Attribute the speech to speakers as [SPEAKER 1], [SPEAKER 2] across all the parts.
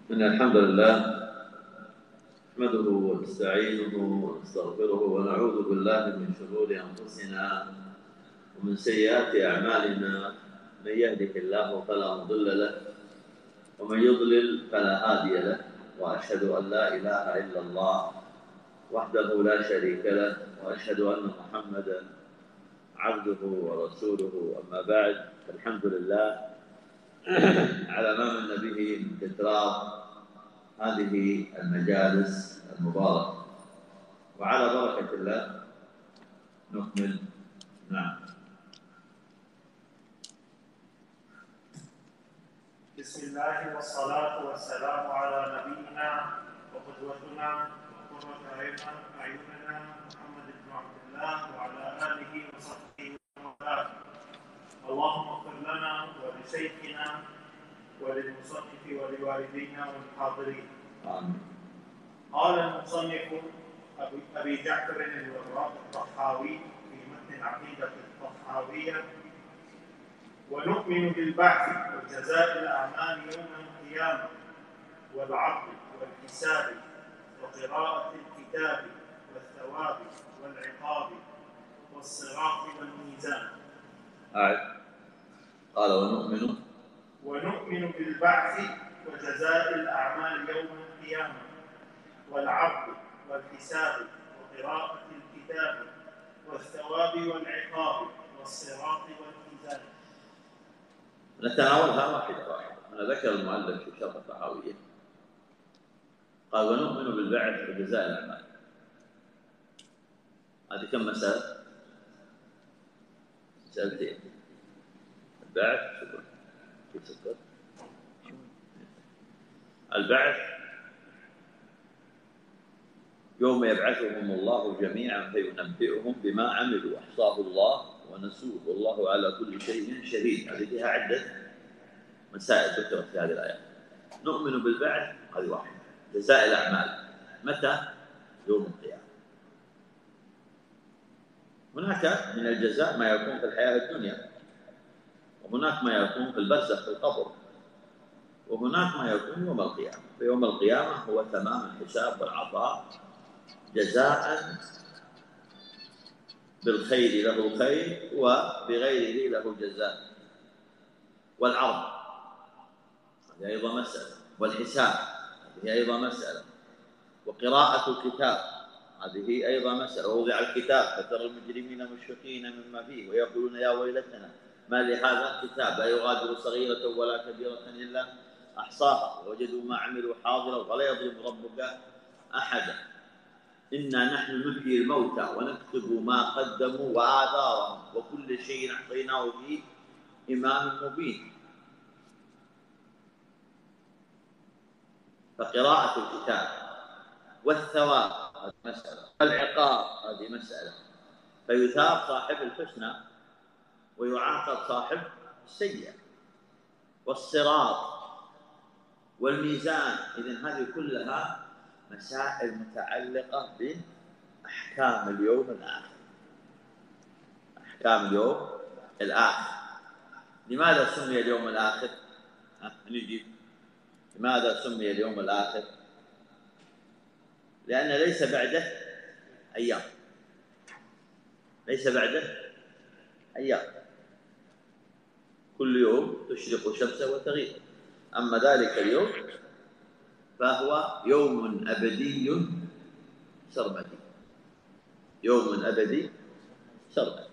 [SPEAKER 1] إن الحمد لله نحمده ونستعينه ونستغفره ونعوذ بالله من شرور أنفسنا ومن سيئات أعمالنا. من يهده الله فلا مضل له ومن يضلل فلا هادي له، وأشهد أن لا إله إلا الله وحده لا شريك له، وأشهد أن محمدا عبده ورسوله. أما بعد، الحمد لله على ما من به من تكرار هذه المجالس المباركة، وعلى بركة الله نكمل. نعم.
[SPEAKER 2] بسم الله والصلاة والسلام على نبينا وقدوتنا وقرة أعيننا محمد بن عبد الله وعلى آله وصحبه وسلم. اللهم اغفر لنا ولشيخنا وللمصنف ولوالدينا والحاضرين.
[SPEAKER 1] آمين.
[SPEAKER 2] قال المصنف أبي جعفر الوراق الطحاوي في متن العقيدة الطحاوية: ونؤمن بالبعث وجزاء الأعمال يوم القيامة والعرض والحساب وقراءة الكتاب والثواب والعقاب والصراط والميزان.
[SPEAKER 1] قال
[SPEAKER 2] ونؤمن بالبعث وجزاء الأعمال يوم القيامة والعرض والحساب وقراءة الكتاب والثواب والعقاب والصراط والميزان.
[SPEAKER 1] نتناولها واحدة واحدة. أنا ذكر المؤلف في شرح الطحاوية قال: ونؤمن بالبعث وجزاء الأعمال. هذه كم مسألة؟ مسألتين. البعث في سكر البعث يوم يبعثهم الله جميعا فينبئهم بما عملوا، أحصاه الله ونسوه والله على كل شيء شهيد. هذه فيها عدة مسائل ذكرت في هذه الآيات. نؤمن بالبعث هذه واحدة. جزاء الأعمال متى؟ يوم القيامة. هناك من الجزاء ما يكون في الحياة الدنيا، وهناك ما يكون في البرزخ في القبر، وهناك ما يكون يوم القيامة. فيوم القيامة هو تمام الحساب والعطاء، جزاء بالخير له خير وبغيره له جزاء، والعرض هذه أيضا مسألة، والحساب هذه أيضا مسألة، وقراءة الكتاب هذه أيضا مسألة. ووضع الكتاب فترى المجرمين مشفقين مما فيه ويقولون يا ويلتنا ما لهذا الكتاب لا يغادر صغيرة ولا كبيرة إلا أحصاها ووجدوا ما عملوا حاضرا ولا يظلم ربك أحدا. إنا نحن نحيي الموتى ونكتب ما قدموا وآثارهم وكل شيء أحصيناه في إمام مبين. فقراءة الكتاب والثواب هذه مسألة، والعقاب هذه مسألة. فيثاب صاحب الحسنى ويعاقب صاحب السيئة، والصراط والميزان. إذن هذه كلها مسائل متعلقة بأحكام اليوم الآخر. أحكام اليوم الآخر. لماذا سمي اليوم الآخر؟ نجيب. لماذا سمي اليوم الآخر؟ لأن ليس بعده أيام، ليس بعده أيام. كل يوم تشرق شمسه وتغيب. أما ذلك اليوم فهو يوم أبدي سرمدي. يوم أبدي سرمدي.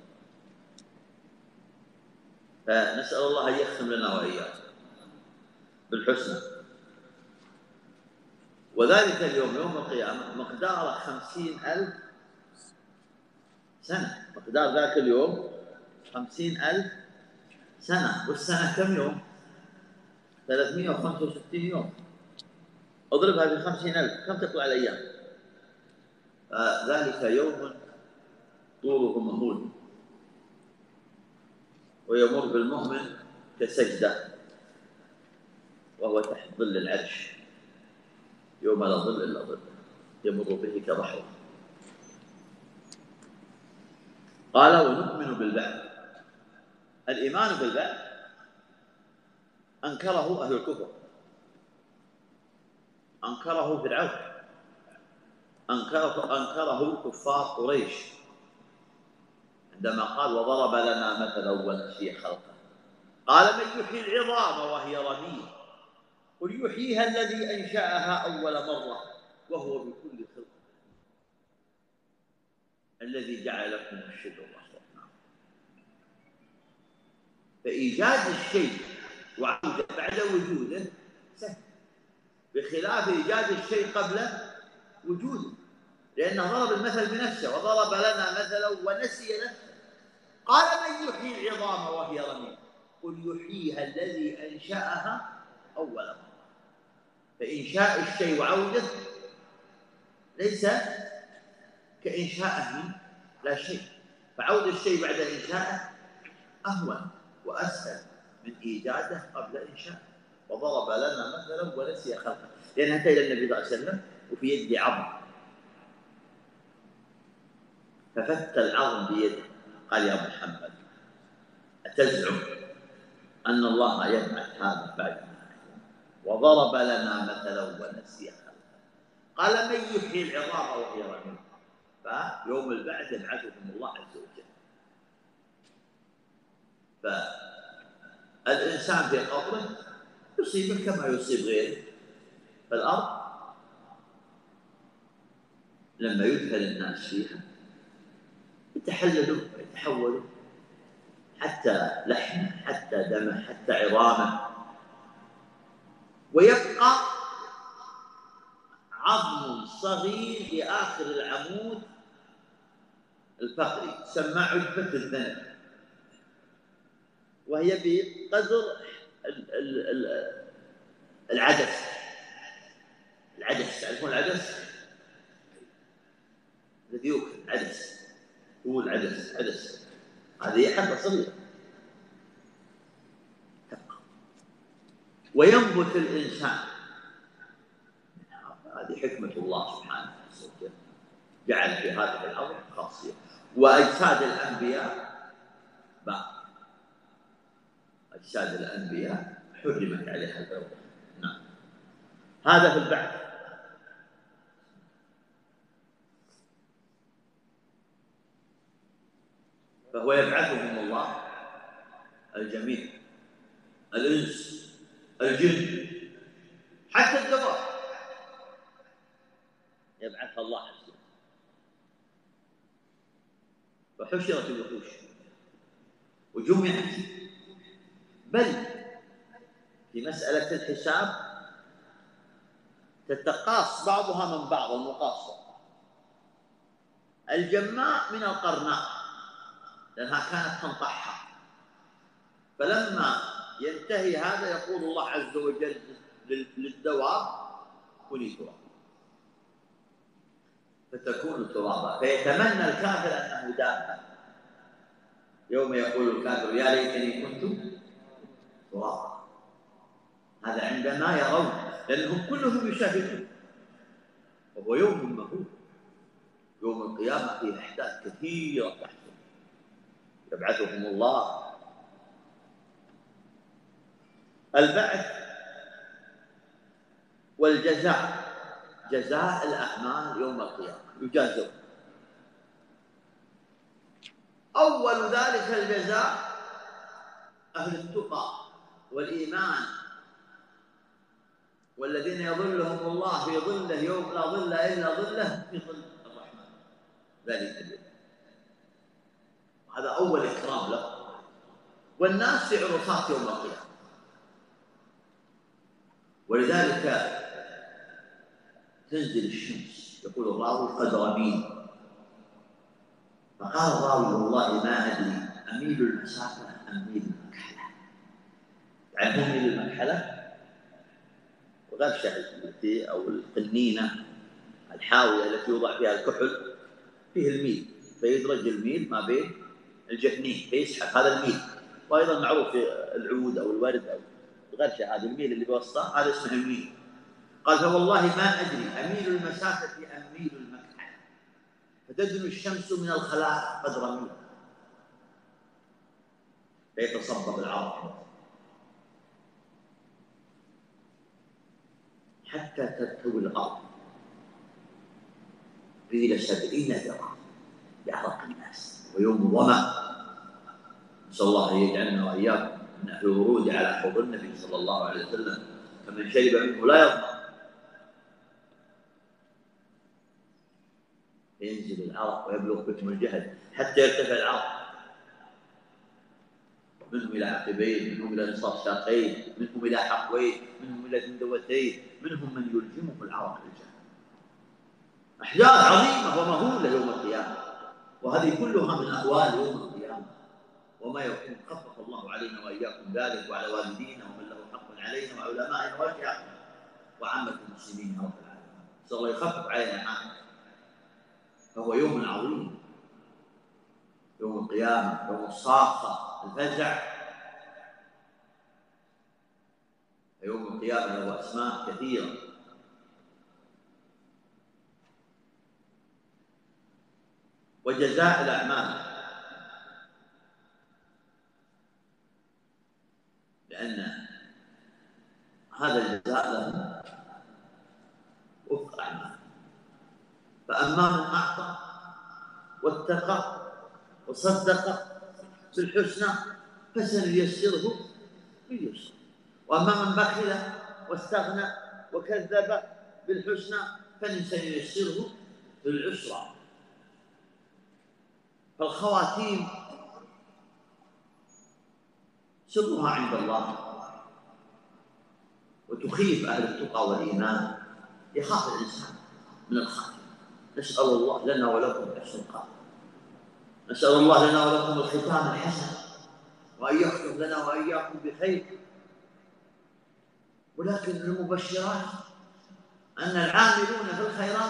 [SPEAKER 1] فنسأل الله أن يختم لنا وإياكم بالحسنى. وذلك اليوم يوم القيامة مقدار 50,000 سنة. مقدار ذاك اليوم 50,000 سنة. والسنة كم يوم؟ 365 يوم. اضربها ب 50,000 كم تطلع الأيام؟ فذلك يوم طوله مهول، ويمر بالمؤمن كسجدة وهو تحت ظل العرش يوم لا ظل إلا ظله، يمر به كبحر. قال: ونؤمن بالبعث. الإيمان بالبعث أنكره أهل الكفر، أنكره فرعون، أنكره كفار قريش عندما قال وضرب لنا مثلا ونسي خلقه. قال من يحيي العظام وهي رميم قل يحييها الذي أنشأها أول مرة وهو بكل خلق الذي جعل لكم الشجر والأخضر. فإيجاد الشيء وعوده بعد وجوده سهل، بخلاف إيجاد الشيء قبل وجوده، لأنه ضرب المثل بنفسه وضرب لنا مثلا ونسي نفسه. قال من يحيي العظام وهي رميم قل يحييها الذي أنشأها أول مرة. فإنشاء الشيء وعوده ليس كإنشاءه من لا شيء، فعود الشيء بعد إنشائه أهون وأسهل من إيجاده قبل إنشائه. وضرب لنا مثلا ونسي خلقه، لأن أتى إلى النبي صلى الله عليه وسلم وفي يده عظم ففك العظم بيده، قال يا محمد أتزعم أن الله يبعث هذا بعد ما وضرب لنا مثلا ونسي خلقه. قال من يحيي العظام وهي رميم. فيوم البعث يبعثهم الله عز وجل. فالإنسان في قبره يصيبه كما يصيب غيره. فالأرض لما يدخل الناس فيها يتحللوا ويتحولوا حتى لحمه حتى دمه حتى عظامه، ويبقى عظم صغير في آخر العمود الفقري تسمى عجبة الذنب، وهي بقدر العدس. تعرفون العدس الذي يؤكل؟ عدس هو العدس هذه حبة صغيرة تبقى وينبت الإنسان. هذه حكمة الله سبحانه وتعالى، جعل في هذه الأرض خاصية. وأجساد الأنبياء باقي، أجساد الأنبياء حرمت عليها الأرض. نعم، هذا في البعث. فهو يبعثهم الله الجميع، الإنس الجن حتى الدواب يبعثها الله عز وجل. فحشرت الوحوش وجمعت، بل في مسألة الحساب تتقاص بعضها من بعض المقاصة. الجماء من القرناء لأنها كانت تنطحها، فلما ينتهي هذا يقول الله عز وجل للدواب كوني ترابا فتكون ترابا، فيتمنى الكافر أنه دابة. يوم يقول الكافر يا ليتني كنت ترابا. هذا عندما يرون، لأنهم كلهم يشاهدون، وهو يوم مهول. يوم القيامة فيه أحداث كثيرة تحصل، يبعثهم الله. البعث والجزاء، جزاء الأعمال يوم القيامة يجازون. أول ذلك الجزاء أهل التقى والإيمان، والذين يظلهم الله في ظله يوم لا ظل إلا ظله في ظل الرحمن ذلك اليوم. هذا أول إكرام له. والناس في عرصات يوم القيامة، ولذلك تنزل الشمس. يقول الراوي قد رميل، فقال الراوي والله ما أدري أميل المسافة أم ميل المكحلة. تعرفون ميل المكحلة؟ وغرشة التي أو القنينة الحاوية التي يوضع فيها الكحل فيه الميل، فيدرج الميل ما بين الجفنين فيسحب هذا الميل. وأيضا معروف في العود أو الورد أو الغرشة هذا الميل اللي بوسطه هذا اسمه الميل. قال فوالله ما أدري أميل المسافة أم ميل المكحلة، فتدنو الشمس من الخلائق قد رميل فيتصبب العرق
[SPEAKER 3] حتى ترتوي الأرض، قيل 70 ذراعا بعرق الناس. ويوم ظمأ، نسأل الله أن يجعلنا وإياكم من أهل الورود على حوض النبي صلى الله عليه وسلم، فمن شرب منه لا يظمأ. ينزل العرق ويبلغ بكم الجهد حتى يرتفع العرق، منهم إلى عقبين، منهم إلى نصف ساقين، منهم إلى حقوين، منهم إلى جندوتين، منهم من يلجمه العرق الجهد. أحداث عظيمة ومهولة يوم القيامة، وهذه كلها من أهوال يوم القيامة وما يكون. خفف الله علينا وإياكم ذلك، وعلى والدينا ومن له حق علينا وعلمائنا وشيخنا وعامة المسلمين يا رب العالمين. نسأل الله يخفف علينا عنه. فهو يوم عظيم، يوم القيامة، يوم الصاخة، الفزع. يوم القيامة له أسماء كثيرة. وجزاء الأعمال، لأن هذا الجزاء له وفق أعمال. فأما من أعطى واتقى وصدق بالحسنى فسنيسره باليسر، وأما من بخل واستغنى وكذب بالحسنى فسنيسره بالعسرى. فالخواتيم سرها عند الله، وتخيف أهل التقى والإيمان. يخاف الإنسان من الخاتمة. نسأل الله لنا ولكم حسن الخاتمة، نسأل الله لنا ولكم الختام الحسن، وأن يختم لنا وإياكم بخير. ولكن المبشرات أن العاملون في الخيرات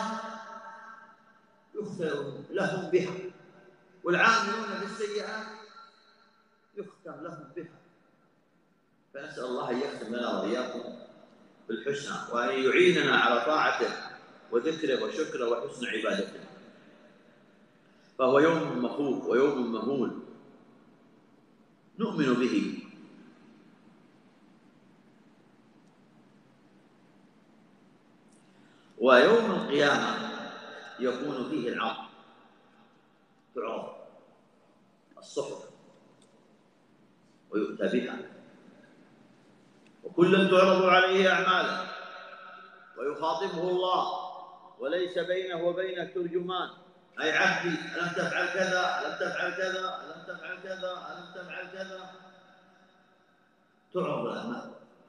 [SPEAKER 3] يغفر لهم بها، والعاملون في السيئات يختم لهم بها. فنسأل الله أن يختم لنا وإياكم بالحسنى، وأن يعيننا على طاعته وذكره وشكره وحسن عبادته. فهو يوم مخوف ويوم مهول نؤمن به. ويوم القيامة يكون فيه العرض، تعرض الصحف ويؤتى بها، وكل تعرض عليه أعماله ويخاطبه الله وليس بينه وبينه ترجمان. أي عبدي ألم تفعل كذا، ألم تفعل كذا، ألم تفعل كذا، ألم تفعل كذا. تعرض الأعمال.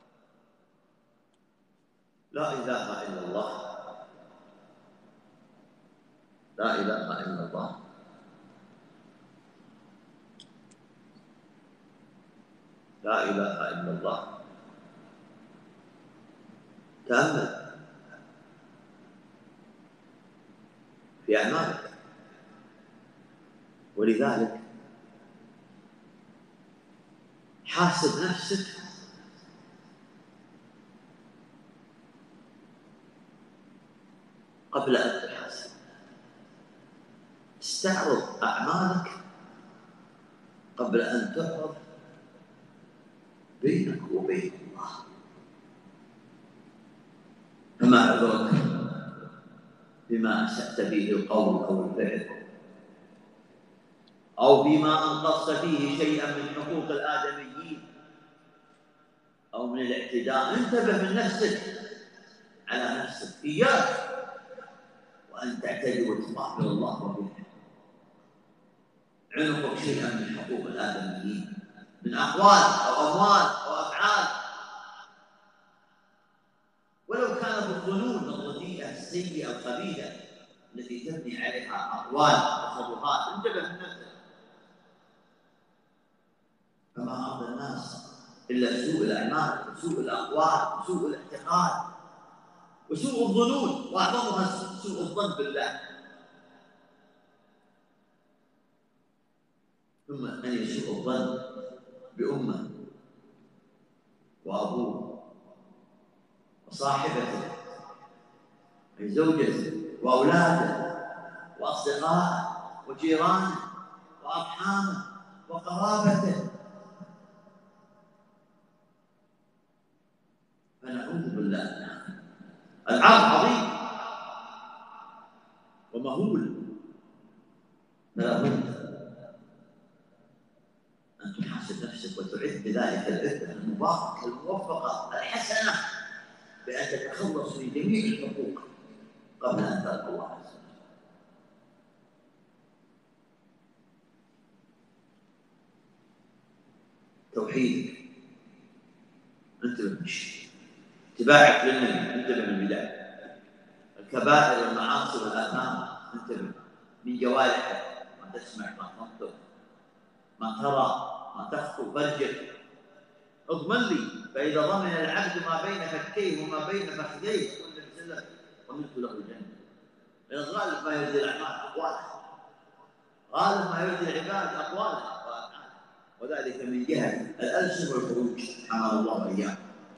[SPEAKER 3] لا إله إلا الله، لا إله إلا الله. لا إله إلا الله. تأمل في أعمالك. ولذلك حاسب نفسك قبل أن تحاسب. استعرض أعمالك قبل أن تعرض بينك وبين الله. فما عذرك بما أسأت به القول أو الفعل، أو بما أنقصت فيه شيئا من حقوق الآدميين أو من الاعتداء. انتبه من نفسك على نفسك. إياك وأن تعتدي وتقابل الله وبه عنقك شيئا من حقوق الآدميين من أقوال أو أموال أو أفعال، ولو كان بالظنون الرديئة السيئة الخبيثة التي تبني عليها أقوال وتصرفات. انتبه من نفسك. فما أرضى الناس إلا سوء الأعمال وسوء الأقوال وسوء الاعتقاد وسوء الظنون، وأعظمها سوء الظن بالله. ثم أن يسوء الظن بأمه وأبوه وصاحبته أي زوجته وأولاده وأصدقائه وجيرانه وأرحامه وقرابته. فنعوذ بالله العرض عظيم ومهول، فلا بد أن تحاسب نفسك وتعد بذلك العدة المباركة الموفقة الحسنة بأن تتخلص من جميع الحقوق قبل أن تلقى الله عز وجل. توحيدك، انتبه من الشرك، اتباعك للنبي، انتبه من البداية، الكبائر والمعاصي والآثام، انتبه من جوارحك، ما تسمع، ما تنطق، ما ترى، ما تخطو، فرجك، اضمن لي. فإذا ضمن العبد ما بين فكيه وما بين فخذيه كل سلم ضمنت له الجنة. لأن غالب ما يرضي الأعمال أقوالها، غالب ما يرضي العباد أقوالها وأفعالها، وذلك من جهة الألسن والخروج حمى الله إياه.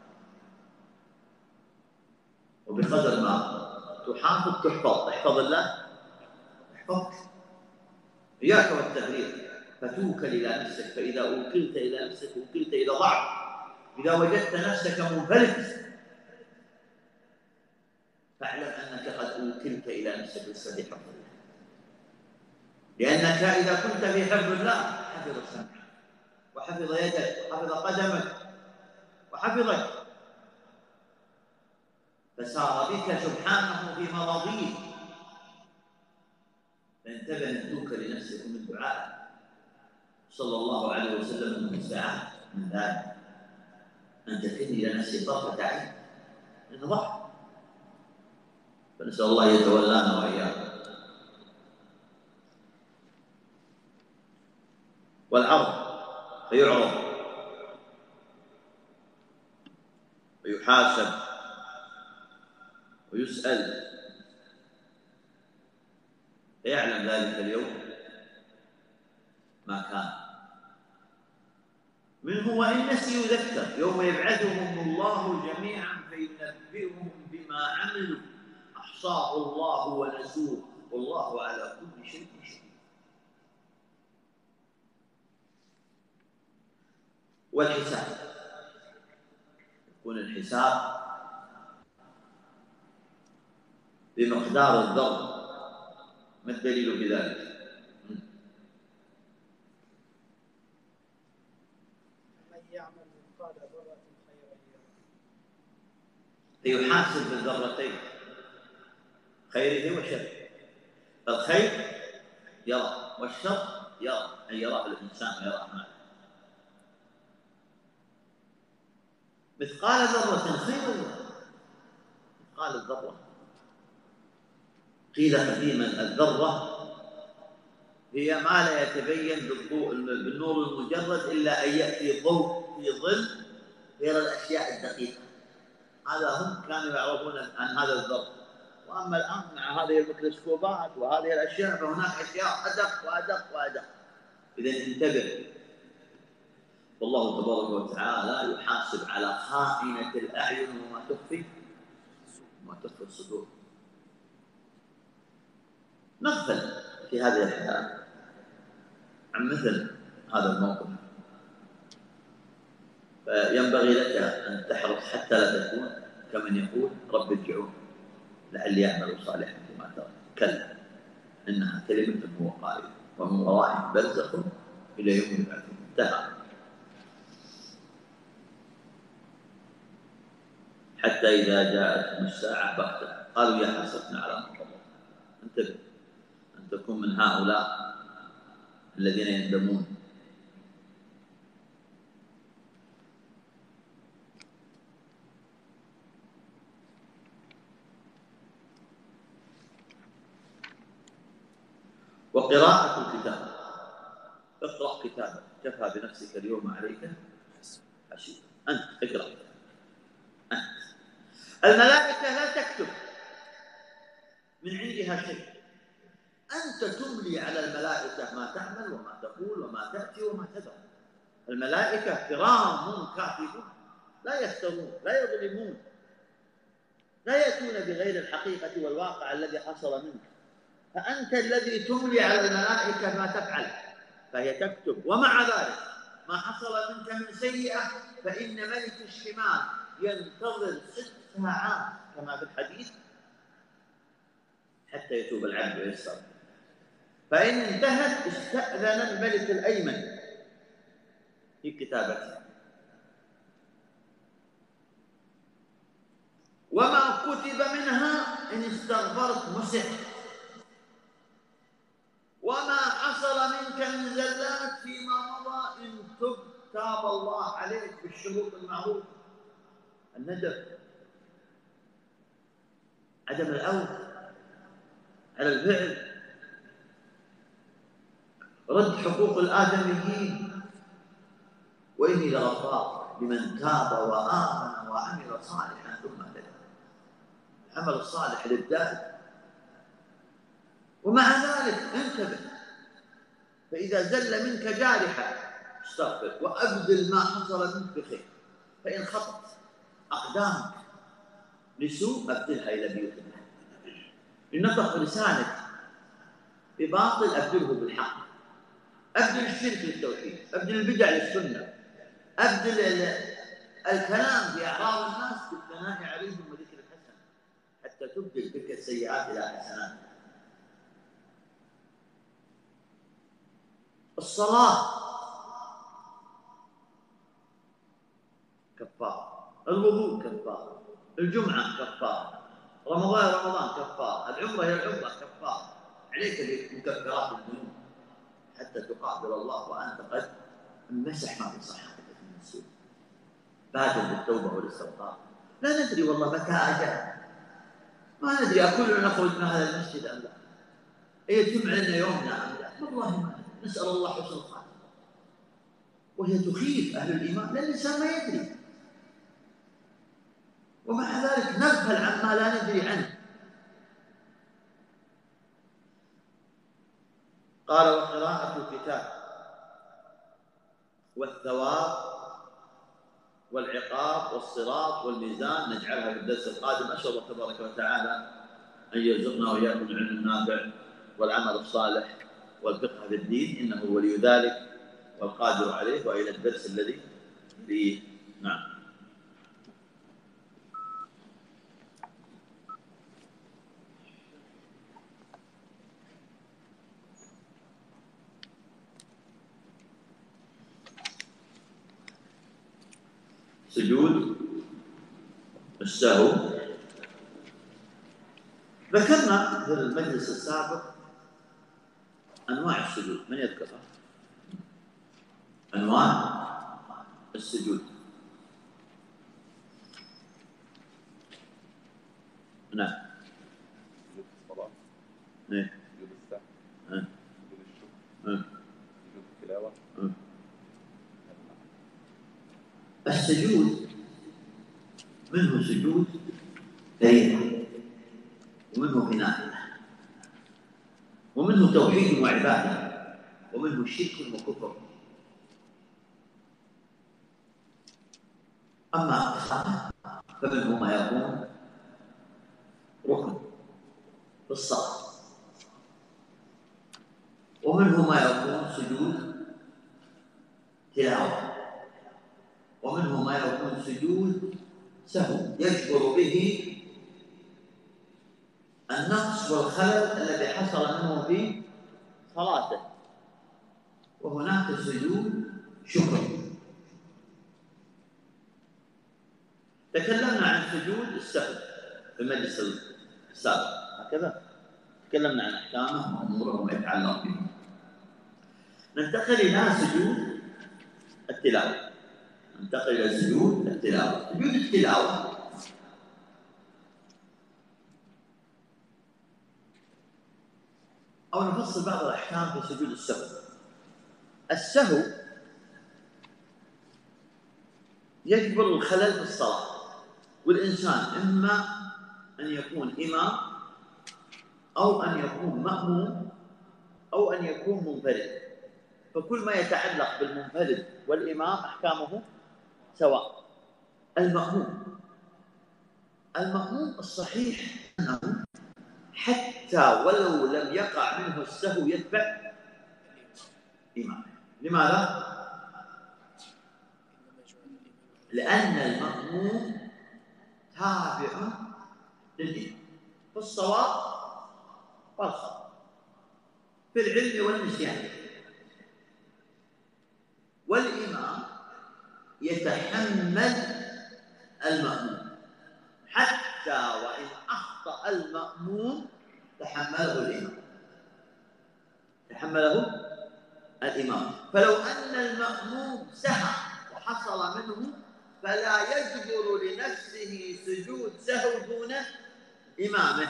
[SPEAKER 3] وبقدر ما تحافظ تحفظ، احفظ الله احفظك. إياك والتفريط، فتوكل إلى نفسك، فإذا وكلت إلى نفسك وكلت إلى ضعف. إذا وجدت نفسك منفلت فاعلم أنك قد وكلت إلى نفسك في حفظ الله، لأنك إذا كنت في حفظ الله حفظ سمعك وحفظ يدك وحفظ قدمك وحفظك، فسار بك سبحانه في مراضيه. فانتبه أن توكل لنفسك من دعائه صلى الله عليه وسلم المستعان من ذلك، أن تكن إلى نفسك طرفة عين من ضعف. فنسأل الله يتولانا وإياكم. والعرض فيعرض ويحاسب ويسأل، فيعلم ذلك اليوم ما كان منه، وإن نسي يذكر. يوم يبعثهم الله جميعا فينبئهم بما عملوا أحصاه الله ونسوه والله على كل شيء شهيد. والحساب، يكون الحساب بمقدار الذرة. ما الدليل بذلك؟ فيحاسب بالذرتين خيره وشره. فالخير يرى والشر يرى، أن يراه الإنسان ويرى أعماله. مثقال ذرة خير، مثقال الذرة. قيل قديما الذرة هي ما لا يتبين بالنور المجرد إلا أن يأتي ضوء في ظل غير الأشياء الدقيقة. هذا هم كانوا يعرفون عن هذا الذر. وأما الآن مع هذه الميكروسكوبات وهذه الأشياء فهناك أشياء أدق وأدق وأدق. إذن انتبه، والله تبارك وتعالى يحاسب على خائنة الأعين وما تخفي الصدور. نغفل في هذه الحياة عن مثل هذا الموقف، فينبغي لك أن تحرص حتى لا تكون كمن يقول رب ارجعون لعلي أعمل صالحا فيما ترك. كلا إنها كلمة هو قائل ومن ورائهم برزخ إلى يوم يبعثون. انتهى. حتى إذا جاءتهم الساعة بغتة قالوا يا حسرتنا على ما فرطنا. انتبه أن تكون من هؤلاء الذين يندمون. وقراءة الكتاب، اقرأ كتابك، كفى بنفسك اليوم عليك حسيبا. أنت اقرأ. أنت الملائكة لا تكتب من عندها شيء، أنت تملي على الملائكة ما تعمل وما تقول وما تأتي وما تدعو. الملائكة كرام كاتبون، لا يفترون، لا يظلمون، لا يأتون بغير الحقيقة والواقع الذي حصل منك. فأنت الذي تملي على الملائكة ما تفعل، فهي تكتب. ومع ذلك ما حصل منك من سيئة فإن ملك الشمال ينتظر 6 ساعات كما في الحديث حتى يتوب العبد ويستغفر. فإن انتهت استأذن الملك الأيمن في كتابته، وما كتب منها إن استغفرت مسح، وما حصل منك من زلات فيما مضى إن تاب الله عليك بالشروط المعروفة: الندم، عدم الأوف على الفعل، رد حقوق الآدميين، وإني لغفار لمن تاب وآمن وعمل صالحا ثم اهتدى. العمل الصالح للدائم. ومع ذلك انتبه، فإذا زل منك جارحة استغفر وأبدل ما حصل منك بخير. فإن خطت أقدامك لسوء أبدلها إلى بيوت الله. إن نطق لسانك بباطل أبدله بالحق. أبدل الشرك للتوحيد، أبدل البدع للسنة، أبدل الكلام في أعراض الناس بالثناء عليهم وذكر الحسن، حتى تبدل تلك السيئات إلى حسنات. الصلاة كفارة، الوضوء كفارة، الجمعة كفارة، رمضان كفارة، العمرة هي العمرة كفارة. عليك بمكفرات الذنوب حتى تقابل الله وأنت قد مسح ما في صحتك من السوء. بادر بالتوبة والاستغفار. لا ندري والله متى أجل، ما ندري أكلنا نخرج من هذا المسجد أم لا، يتم لنا يومنا أم لا، والله ما ندري. نسأل الله حسن الخاتمة، وهي تخيف أهل الإيمان لأن الإنسان ما يدري، ومع ذلك نغفل عما لا ندري عنه. قال: وقراءة الكتاب والثواب والعقاب والصراط والميزان نجعلها في الدرس القادم. أسأل الله تبارك وتعالى أن يرزقنا وإياكم العلم النافع والعمل الصالح والفقه في الدين، إنه ولي ذلك والقادر عليه. وإلى الدرس الذي فيه. نعم. سجود السهو ذكرنا في المجلس السابق أنواع السجود. من يذكرها؟ أنواع السجود. نعم.
[SPEAKER 4] سجود الصلاة،
[SPEAKER 3] إيه.
[SPEAKER 4] سجود السهو، سجود الشكر، سجود التلاوة.
[SPEAKER 3] السجود منه سجود فريضة، ومنه غناء، ومنه توحيد وعبادة، ومنه شرك وكفر. أما الصلاة فمنه ما يكون ركن في الصلاة، ومنه ما يكون سجود تلاوة، ومنه ما يكون سجود سهو يجبر به النقص والخلل الذي حصل منه في صلاته، وهناك سجود شكر. تكلمنا عن سجود السهو في المجلس السابق، هكذا تكلمنا عن أحكامه وأموره وما يتعلق به. ننتقل إلى سجود التلاوة. ننتقل إلى سجود التلاوة. سجود التلاوة أو نفصل بعض الأحكام في سجود السهو. السهو يجبر الخلل في الصلاة، والإنسان إما أن يكون إمام أو أن يكون مأموم أو أن يكون منفرد، فكل ما يتعلق بالمنفرد والإمام أحكامه سواء. المأموم الصحيح أنه حتى ولو لم يقع منه السهو يتبع إمامه. لماذا؟ لأن المأموم تابع للإمام في الصواب والخطأ، في العلم والنسيان. والإمام يتحمل المأموم، حتى وإن أخطأ المأموم تحمله الإمام. فلو أن المأموم سهى وحصل منه فلا يجبر لنفسه سجود سهو دون إمامه،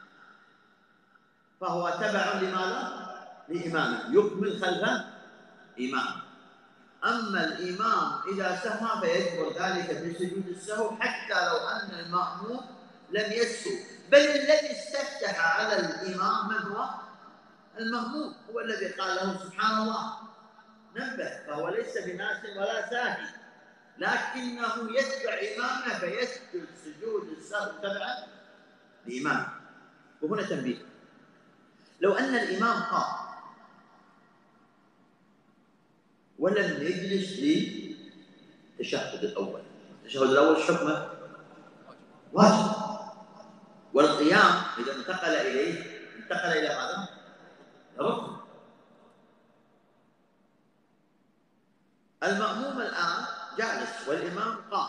[SPEAKER 3] فهو تبع لماذا؟ لإمامه، يكمل خلف إمامه. أما الإمام إذا سهى فيجبر ذلك بسجود السهو حتى لو أن المأموم لم يسهو، بل الذي استفتح على الإمام من هو؟ المأموم، هو الذي قال له سبحان الله نبه، فهو ليس بناس ولا ساهي، لكنه يتبع إمامه فيسجد سجود السهو تبعا لإمامه. وهنا تنبيه، لو أن الإمام قام ولم يجلس للتشهد الأول، التشهد الأول حكمه واجب، والقيام إذا انتقل إلى ماذا؟ ركن. المأموم الآن جالس والإمام قام،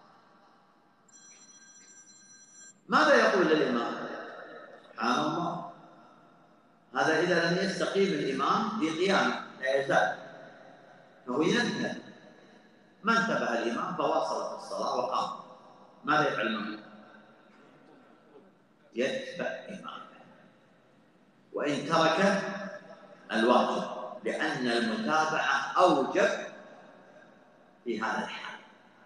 [SPEAKER 3] ماذا يقول للإمام؟ سبحان الله. هذا إذا لم يستقيم الإمام في قيامه لا يزال، فهو ينتهي. ما انتبه الإمام فواصل في الصلاة وقام، ماذا يفعل المأموم؟ يتبع إمامه وإن ترك الواجب، لأن المتابعة أوجب في هذا الحال.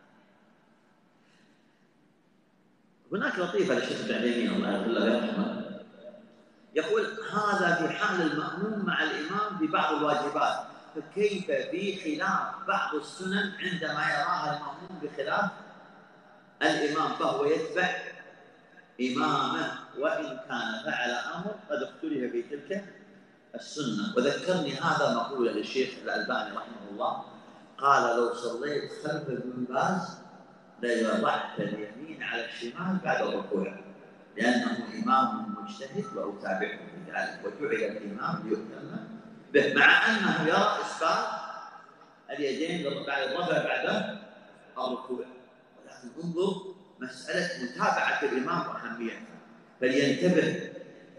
[SPEAKER 3] هناك لطيفة للشيخ ابن عثيمين الله يرحمه، يقول هذا في حال المأموم مع الإمام في بعض الواجبات، فكيف في خلاف بعض السنن عندما يراها المأموم بخلاف الإمام، فهو يتبع إمامه وإن كان فعل أمر قد اختلف في تلك السنة. وذكرني هذا مقولة للشيخ الألباني رحمه الله، قال لو صليت خلف ابن باز لوضعت اليمين على الشمال بعد الركوع، لأنه إمام مجتهد وأتابعه في ذلك، وجعل الإمام ليؤتم به، مع أنه يرى إسبال اليدين بعد الرفع بعد الركوع. ولكن انظر مسألة متابعة الإمام وأهميتها، فلينتبه.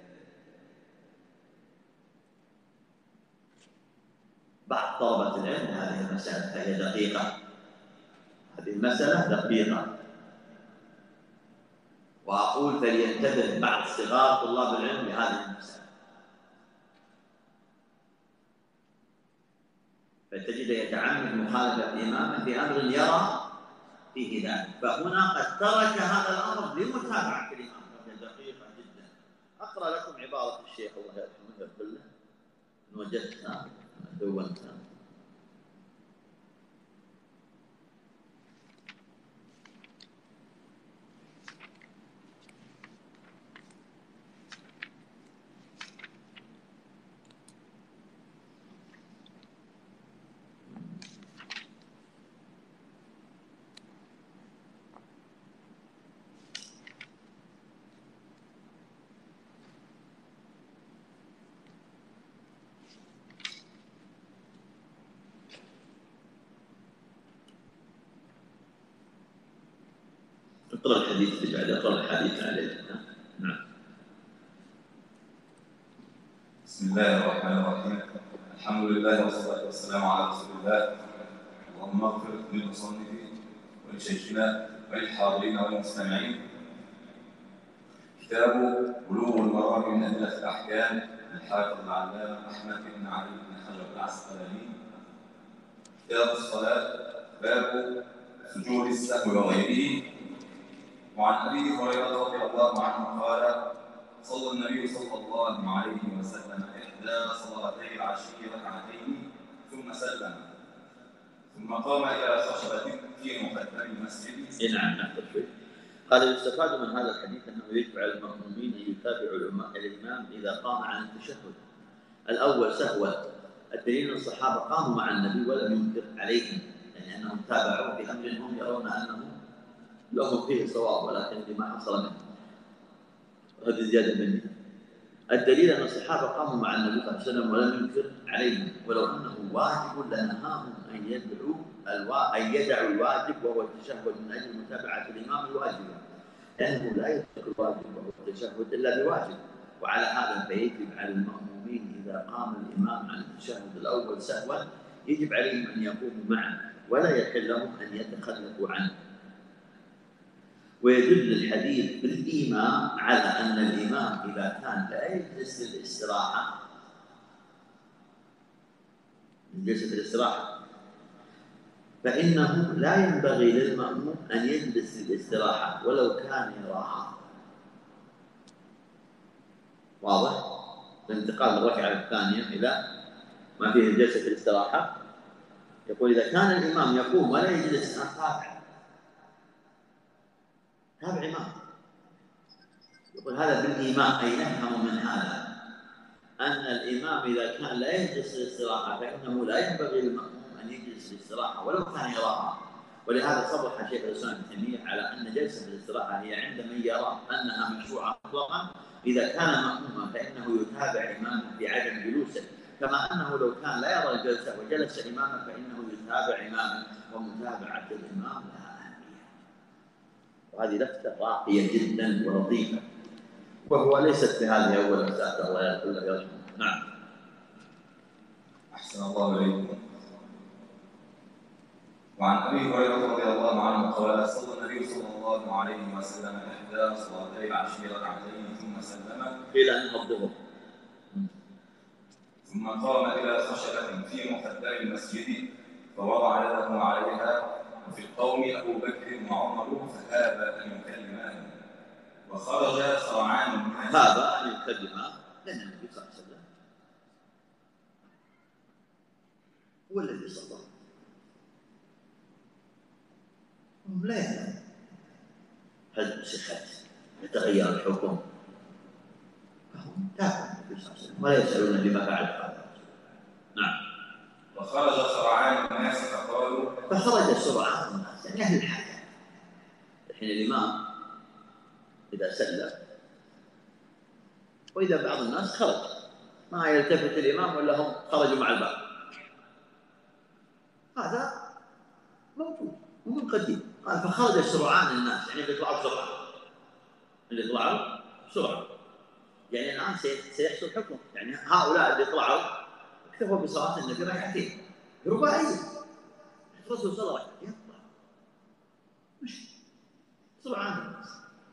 [SPEAKER 3] بعض طلبة العلم هذه المسألة فهي دقيقة، هذه المسألة دقيقة، وأقول فلينتبه بعض صغار طلاب العلم لهذه المسألة، فتجد يتعمد مخالفة إمامه في أمر يرى فيه ذلك، فهنا قد ترك هذا الأمر لمتابعة الإمام، وهي دقيقة جدا. أقرأ لكم عبارة الشيخ الله يرحمه كله إن وجدتها دونتها. اقرأ الحديث اللي بعده، اقرأ الحديث عليه. نعم.
[SPEAKER 4] بسم الله الرحمن الرحيم، الحمد لله والصلاة والسلام على رسول الله. اللهم اغفر للمصنف ولشيخنا وللحاضرين والمستمعين. كتاب بلوغ المرام من أدلة الأحكام للحافظ العلامة أحمد بن علي بن حجر العسقلاني. كتاب الصلاة، باب سجود السهو وغيره. وعن أبي هريرة رضي الله عنه قال: صلى النبي صلى الله عليه وسلم إحدى صلاتي العشي ركعتين ثم سلم، ثم قام إلى خشبة في مقدم المسجد.
[SPEAKER 3] نعم. قال يستفاد من هذا الحديث أنه يجب على المأمومين أن يتابعوا الإمام إذا قام عن التشهد الأول سهوا. الدليل الصحابة قاموا مع النبي ولم ينكر عليهم، يعني أنهم تابعوا في أمر هم يرون أنه لهم فيه صواب، ولكن لما حصل منه. هذه زيادة مني. الدليل أن الصحابة قاموا مع النبي صلى الله عليه وسلم ولم ينكر عليهم، ولو أنه واجب لنهاهم أن يدعوا الواجب وهو التشهد من أجل متابعة الإمام الواجب، لأنه لا يترك الواجب وهو التشهد إلا بواجب. وعلى هذا فيجب على المأمومين إذا قام الإمام عن التشهد الأول سهوا يجب عليهم أن يقوموا معه، ولا يحل لهم أن يتخلفوا عنه. ويدل الحديث بالإيماء على أن الإمام إذا كان لا يجلس للاستراحة من جلسة الاستراحة فإنه لا ينبغي للمأموم أن يجلس للاستراحة ولو كان يراها. واضح؟ الانتقال من الركعة الثانية إلى ما فيه جلسة الاستراحة، يقول إذا كان الإمام يقوم ولا يجلس تابع إمام. يقول هذا بالإيماء، أي نفهم من هذا أن الإمام إذا كان لا يجلس للاستراحة فإنه لا ينبغي للمأموم أن يجلس للاستراحة ولو كان يراها. ولهذا صرح شيخ الإسلام ابن تيمية على أن جلسة الاستراحة هي عند من يرى أنها مشروعة مطلقا إذا كان مأموما فإنه يتابع إمامه في عدم جلوسه، كما أنه لو كان لا يرى الجلسة وجلس إمامه فإنه يتابع إمامه، ومتابعة الإمام لها أهمية. وهذه لفتة راقية جدا ولطيفة، وهو ليست في هذه أول مسألة الله يرحمه. نعم.
[SPEAKER 4] أحسن الله إليكم. وعن أبي هريرة رضي الله عنه قال صلى النبي صلى الله عليه وسلم إحدى صلاتي العشي ركعتين ثم سلم
[SPEAKER 3] قيل أنها الظهر،
[SPEAKER 4] ثم قام إلى خشبة في مخدر المسجد فوضع يده عليها، وفي القوم أبو بكر وعمر فهاب أن يكلمان، وخرج صرعان الناس.
[SPEAKER 3] هذا أن يكلمان لأن النبي صلى الله عليه وسلم هو الذي صلى، هم لا يعلم هل نسخت يتغير الحكم، فهم تابعوا النبي صلى الله عليه وسلم ولا يسألون لما فعل هذا. نعم.
[SPEAKER 4] وخرج صرعان الناس
[SPEAKER 3] فخرج سرعان الناس يعني أهل الحاجة. الحين الإمام إذا سلم وإذا بعض الناس خرج ما يلتفت الإمام ولا هم خرجوا مع الباب، هذا موجود ومن قديم. قال فخرج سرعان الناس يعني بيطلعوا بسرعة، اللي يطلعوا بسرعة يعني الآن سيحصل حكم، يعني هؤلاء اللي طلعوا اكتفوا بصلاة النبي ركعتين رباعية، الرسول صلى الله عليه وسلم يطلع مش سرعان الناس.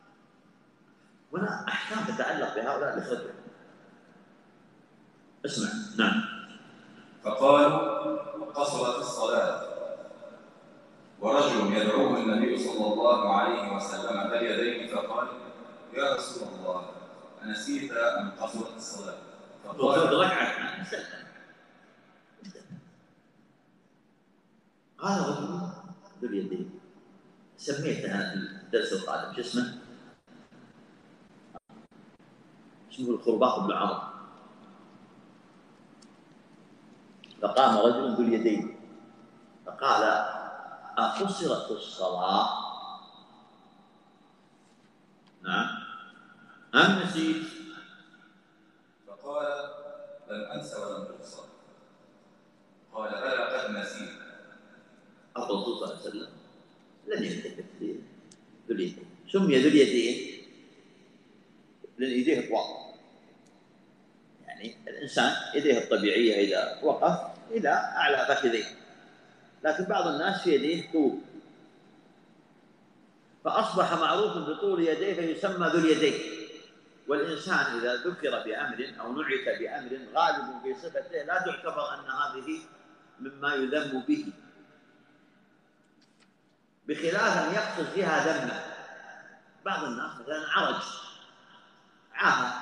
[SPEAKER 3] هنا أحكام تتعلق بهؤلاء اللي خرجوا. اسمع. نعم.
[SPEAKER 4] فقالوا قصرت الصلاة، ورجل يدعوه النبي صلى الله عليه وسلم باليدين فقال يا رسول الله أنسيت أم قصرت الصلاة؟
[SPEAKER 3] فقال ركعة قال رجل ذو اليدين سميتها في الدرس القادم شو اسمه؟ اسمه الخرباق بن عمرو. فقام رجل ذو اليدين فقال أقصرت الصلاة؟ نعم. أم نسيت؟
[SPEAKER 4] فقال لم أنس ولم تقصر. قال بلى قد نسيت.
[SPEAKER 3] الرسول صلى الله عليه وسلم لم يلتفت ذو اليدين. سمي ذو اليدين لأن يديه طوال، يعني الإنسان يديه الطبيعية إذا وقف إلى أعلى فخذيه، لكن بعض الناس في يديه طول، فأصبح معروف بطول يديه فيسمى ذو اليدين. والإنسان إذا ذكر بأمر أو نعت بأمر غالب في صفته لا تعتبر أن هذه مما يذم به، بخلاف أن يقصد فيها ذمه. بعض الناس مثلا عرج عاهة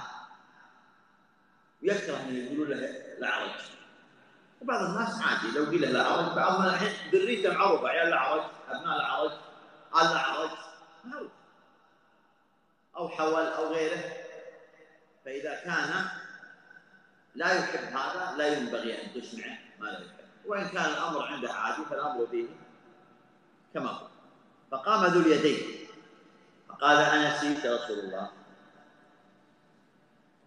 [SPEAKER 3] يكره أن يقولوا له العرج، وبعض الناس عادي لو قيل له العرج. بعضهم الحين ذريته معروفة، عيال العرج، أبناء العرج، آل العرج معروف، أو حول أو غيره. فإذا كان لا يحب هذا لا ينبغي أن تسمعه ما لا يحب، وإن كان الأمر عنده عادي فالأمر فيه كما هو. فقام ذو اليدين فقال أنسيت يا رسول الله؟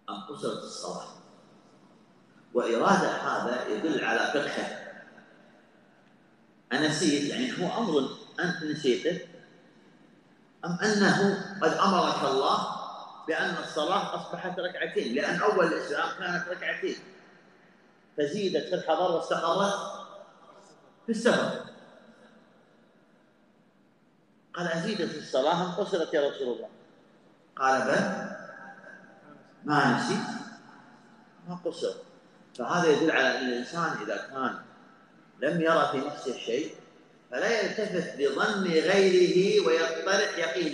[SPEAKER 3] أم قصرت الصلاة؟ وإرادة هذا يدل على فقهه. أنسيت يعني هو أمر أنت نسيته، أم أنه قد أمرك الله بأن الصلاة أصبحت ركعتين، لأن أول الإسلام كانت ركعتين فزيدت في الحضر واستقرت في السفر. قال أزيدت الصلاة أم قصرت يا رسول الله؟ قال بل ما نسيت ما قصر. فهذا يدل على أن الإنسان إذا كان لم يرى في نفسه شيء فلا يلتفت بظن غيره ويقترح يقينه،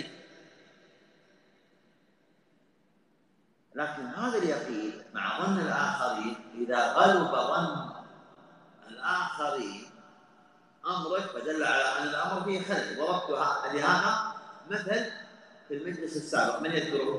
[SPEAKER 3] لكن هذا اليقين مع ظن الآخرين إذا غلب ظن الآخرين أمرك فدل على أن الأمر فيه خلل. ضربت لهذا مثل في المجلس السابق، من يذكره؟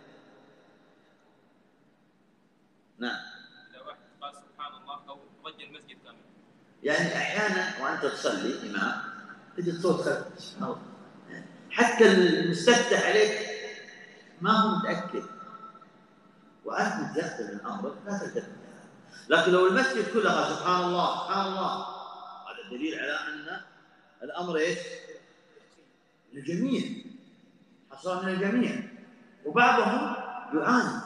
[SPEAKER 3] نعم.
[SPEAKER 5] إذا واحد قال سبحان الله أو رج المسجد كامل،
[SPEAKER 3] يعني أحيانا وأنت تصلي إمام تجد صوت خلف سبحان الله، حتى المستفتح عليك ما هو متأكد وأنت متيقن من أمرك لا تلتفت. لكن لو المسجد كله قال سبحان الله سبحان الله، هذا دليل على أن الأمر إيش؟ للجميع، حصل من الجميع، وبعضهم يعاند.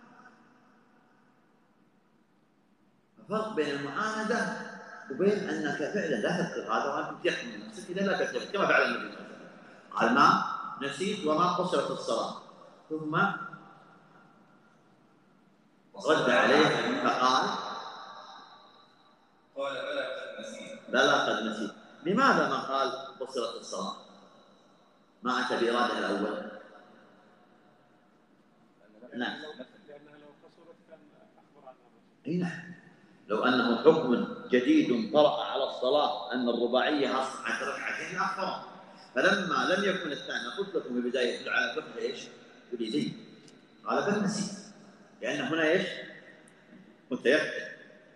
[SPEAKER 3] الفرق بين المعاندة وبين أنك فعلا لا تذكر هذا وأنت تحمل من نفسك إذا لا تذكر، كما فعل النبي صلى الله عليه وسلم قال ما نسيت وما قصرت الصلاة، ثم رد عليه فقال
[SPEAKER 4] بلى قد نسيت.
[SPEAKER 3] بلى قد نسيت. لماذا ما قال قصرت الصلاة؟ ما أتى بإرادة الأول؟ نعم.
[SPEAKER 2] لأنها لو قصرت كان أخبر عنها.
[SPEAKER 3] أي نعم. لو أنه حكم جديد طرأ على الصلاة أن الرباعية أصبحت ركعتين أخبره، فلما لم يكن الثاني قلت لكم في البداية يدل على فقه إيش؟ اليدين. قال بل نسيت، لأن هنا إيش؟ متيقن.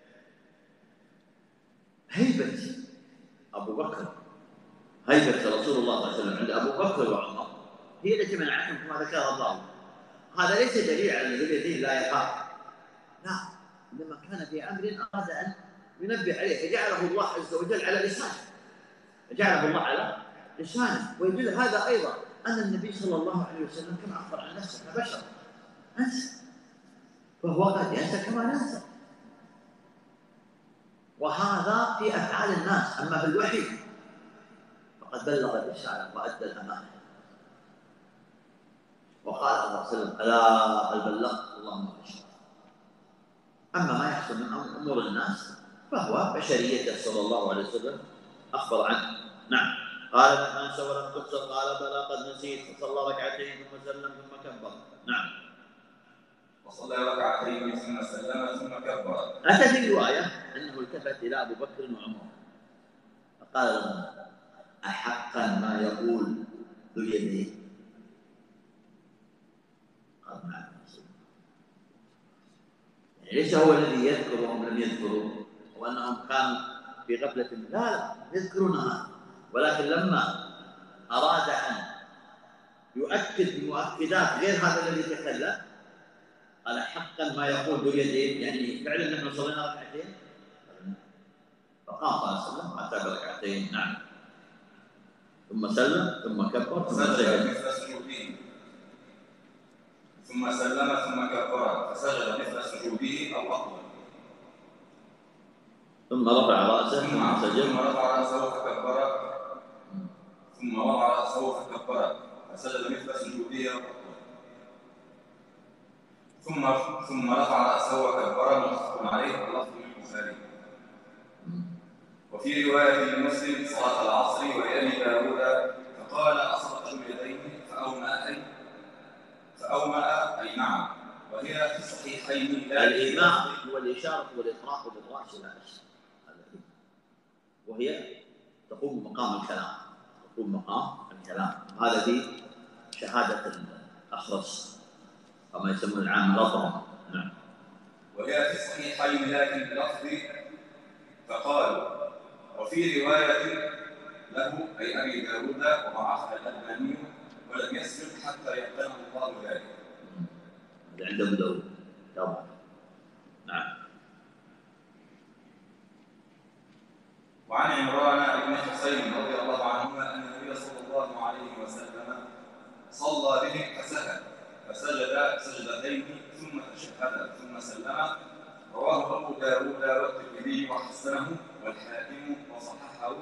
[SPEAKER 3] هيبة أبو بكر، هيبة رسول الله صلى الله عليه وسلم عند أبو بكر وعمر هي التي منعتهم كما ذكرها الله. هذا ليس دليل على أن اليدين لا يخاف، لا، إنما كان في أمر أراد أن ينبه عليه فجعله الله عز وجل على لسانه، فجعله الله على لسانه. ويدل هذا أيضا أن النبي صلى الله عليه وسلم كما أخبر عن نفسه كبشر أنسى، فهو قد ينسى كما ننسى، وهذا في أفعال الناس. أما في الوحي فقد بلغ الرسالة وأدى الأمانة. وقال صلى الله عليه وسلم ألا هل بلغت؟ اللهم اشهد. أما ما يحصل من أمور الناس فهو بشريته صلى الله عليه وسلم أخبر عنه. نعم. قال ابن أنس ولم تقصر، قال بلى قد نسيت، فصلى ركعتين ثم سلم ثم كبر. نعم.
[SPEAKER 4] وصلى ركعتين ثم سلم ثم كبر.
[SPEAKER 3] أتى في رواية أنه التفت إلى أبو بكر وعمر فقال لهم أحقا ما يقول ذو اليدين؟ قال نعم. يعني ليس هو الذي يذكر وهم لم يذكروا وأنهم كانوا في غفلة، لا يذكرونها، ولكن لما أراد أن يؤكد بمؤكدات غير هذا الذي تكلم قال حقا ما يقول ذو اليدين، يعني فعلا نحن صلينا ركعتين. فقام صلى الله عليه وسلم وأتى بركعتين. نعم. ثم سلم ثم كبر ثم سجد
[SPEAKER 4] مثل سجوده، ثم سلم ثم كبر فسجد مثل سجوده أو أطول،
[SPEAKER 3] ثم رفع رأسه ثم سجد
[SPEAKER 4] ثم رفع رأسه فكبر، ثم وضع رأسه فكبر فسجد مثل سجوده أو أطول، ثم رفع رأسه وكبر. متفق عليه واللفظ للبخاري. وفي رواية لمسلم صلاة العصر ولأبي داود فقال أصبت اليدين فأومأ أي نعم، وهي في الصحيحين.
[SPEAKER 3] الإيماء هو الإشارة والإطراق بالرأس لا أشياء، وهي تقوم مقام الكلام، تقوم مقام الكلام. هذا في شهادة الأخرس كما يسمون العام الأطرم. نعم.
[SPEAKER 4] وهي في الصحيحين لكن بلفظ فقال. وفي رواية له أي أبي داود وضعفها الألباني ولم يسجد حتى يقتنع الله ذلك.
[SPEAKER 3] هذا عند أبو داود. طبعا. نعم.
[SPEAKER 4] وعن عمران بن حسين رضي الله عنهما أن النبي صلى الله عليه وسلم صلى بهم فسهى فسجد سجدتين ثم تشهد ثم سلم. رواه أبو داود والترمذي وحسنه والحاكم وصححه.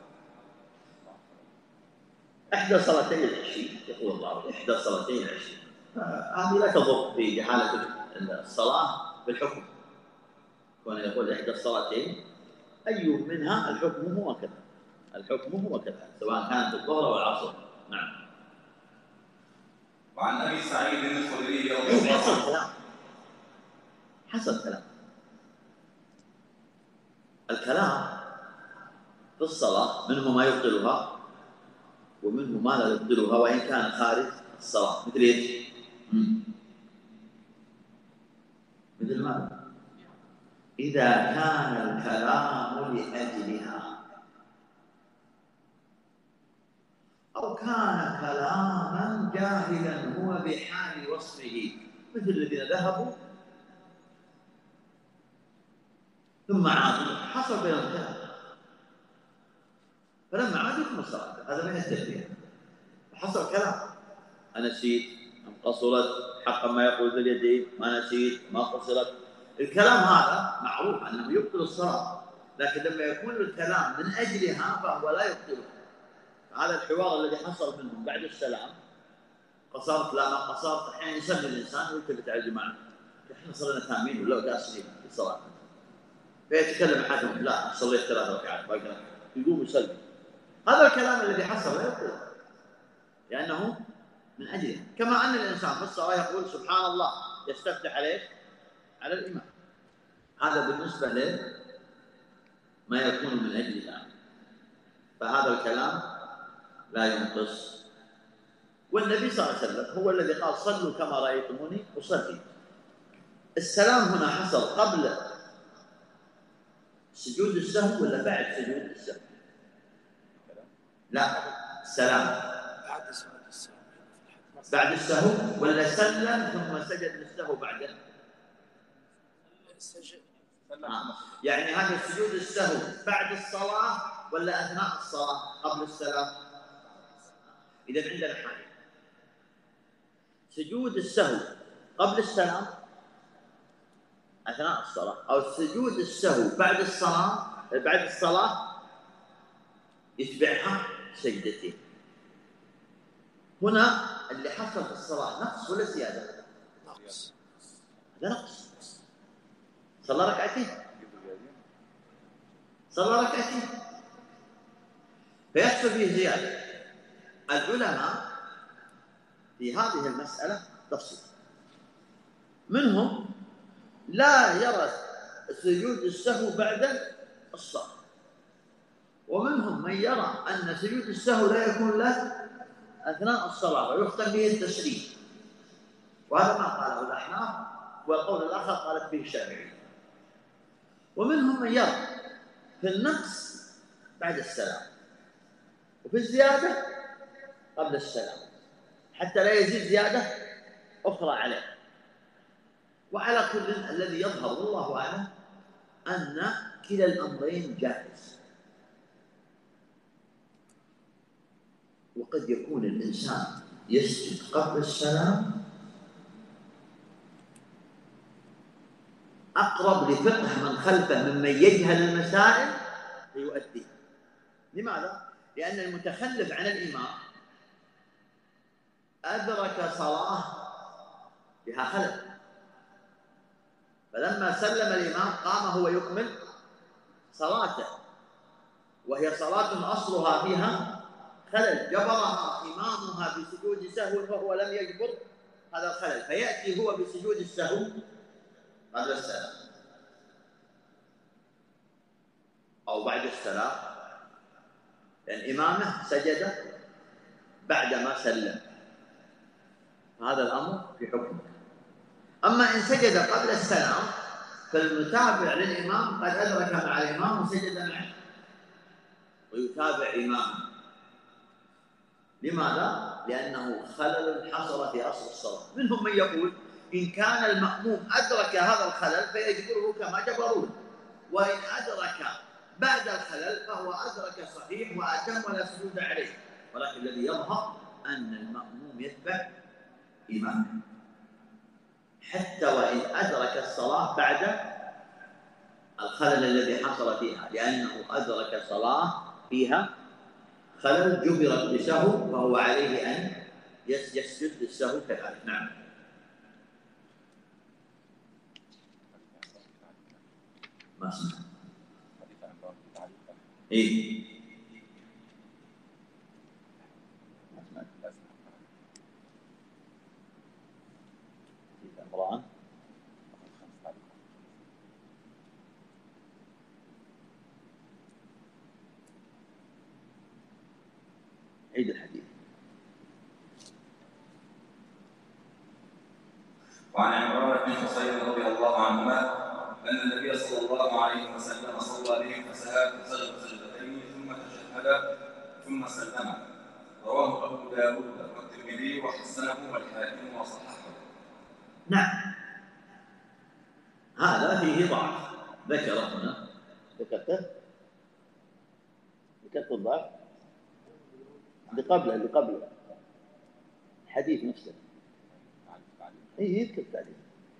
[SPEAKER 3] إحدى صلاتي العشي يقول الله إحدى صلاتي العشي، هذه لا تضر في جهالة الصلاة بالحكم، كون يقول إحدى الصلاتين أي منها الحكم هو كذا، الحكم هو كذا سواء كانت الظهر أو العصر. نعم.
[SPEAKER 4] وعن أبي سعيد الخدري رضي الله عنه
[SPEAKER 3] حسب كلام الكلام في الصلاة منه ما يبطلها ومنه ما لا يبطلها وإن كان خارج الصلاة. مثل إيش؟ مثل ماذا؟ إذا كان الكلام لأجلها أو كان كلاما جاهلا هو بحال وصفه، مثل الذين ذهبوا ثم عادوا حصل بين الكلام فلما عادوا يكون الصلاة، هذا من التلبية. حصل كلام، أنا نسيت أم قصرت، حقا ما يقول ذو اليدين، ما نسيت ما قصرت. الكلام هذا معروف أنه يبطل الصلاة، لكن لما يكون الكلام من أجلها فهو لا يبطله. هذا الحوار الذي حصل منهم بعد السلام، قصرت لا ما قصرت، أحيانا يسمي الإنسان ويلتفت على الجماعة، احنا صلينا تامين ولا قاصرين في الصلاة، فيتكلم أحدهم لا صليت 3 ركعات باقي ركعة، يقوم يصلي. هذا الكلام الذي حصل لا يبطله لأنه من أجله. كما أن الإنسان في الصلاة يقول سبحان الله يستفتح عليه على الإمام، هذا بالنسبة له ما يكون من أجل الإمام، فهذا الكلام لا ينقص. والنبي صلى الله عليه وسلم هو الذي قال صلوا كما رأيتموني أصلي. السلام هنا حصل قبل سجود السهو ولا بعد سجود السهو؟ لا، السلام بعد السهو ولا سلم ثم سجد للسهو بعده؟ يعني هذا سجود السهو بعد الصلاة ولا أثناء الصلاة قبل السلام؟ إذا عندنا حاجة سجود السهو قبل السلام أثناء الصلاة، أو سجود السهو بعد الصلاة يتبعها سجدتين. هنا اللي حصل في الصلاة نقص ولا زيادة؟ نقص. هذا نقص. صلى ركعتين فيحصل فيه زيادة. العلماء في هذه المسألة تفصيل، منهم لا يرى سجود السهو بعد الصلاة، ومنهم من يرى أن سجود السهو لا يكون له أثناء الصلاة ويختم به التسليم، وهذا ما قاله الأحناف، والقول الآخر قالت به الشافعية. ومنهم من يرى في النقص بعد السلام وفي الزيادة قبل السلام حتى لا يزيد زيادة أخرى عليه. وعلى كل الذي يظهر والله أعلم أن كلا الأمرين جائز. وقد يكون الإنسان يسجد قبل السلام أقرب لفقه من خلفه ممن يجهل المسائل فيؤديه. لماذا؟ لأن المتخلف عن الإمام أدرك صلاة بها خلل، فلما سلم الإمام قام هو يكمل صلاته، وهي صلاة أصلها فيها خلل جبرها إمامها بسجود سهو وهو لم يجبر هذا الخلل، فيأتي هو بسجود السهو قبل السلام أو بعد السلام، لأن إمامه سجد بعدما سلم، هذا الأمر في حكمه. أما إن سجد قبل السلام فالمتابع للإمام قد أدرك مع الإمام وسجد معه ويتابع إمامه. لماذا؟ لأنه خلل حصل في أصل الصلاة. منهم من يقول إن كان المأموم أدرك هذا الخلل فيجبره كما جبروه، وإن أدرك بعد الخلل فهو أدرك صحيح وأتم ولا سجود عليه. ولكن الذي يظهر أن المأموم يتبع إمامه حتى وإن أدرك الصلاة بعد الخلل الذي حصل فيها، لأنه أدرك صلاة فيها خلل جبرت بسهو، فهو عليه أن يسجد للسهو كذلك. نعم. ما اسمع. إيه. ما اسمع. عمران. عيد الحديث.
[SPEAKER 4] وعن عمران بن حصين رضي الله عنهما أن النبي صلى الله عليه وسلم صلى بهم فسجد سجدتين ثم تشهد ثم سلم. رواه أبو داود والترمذي وحسنه والحاكم وصححه.
[SPEAKER 3] نعم، هذا فيه ضعف ذكر هنا. ذكرت الضعف اللي قبله الحديث نفسه. يذكر التعليم.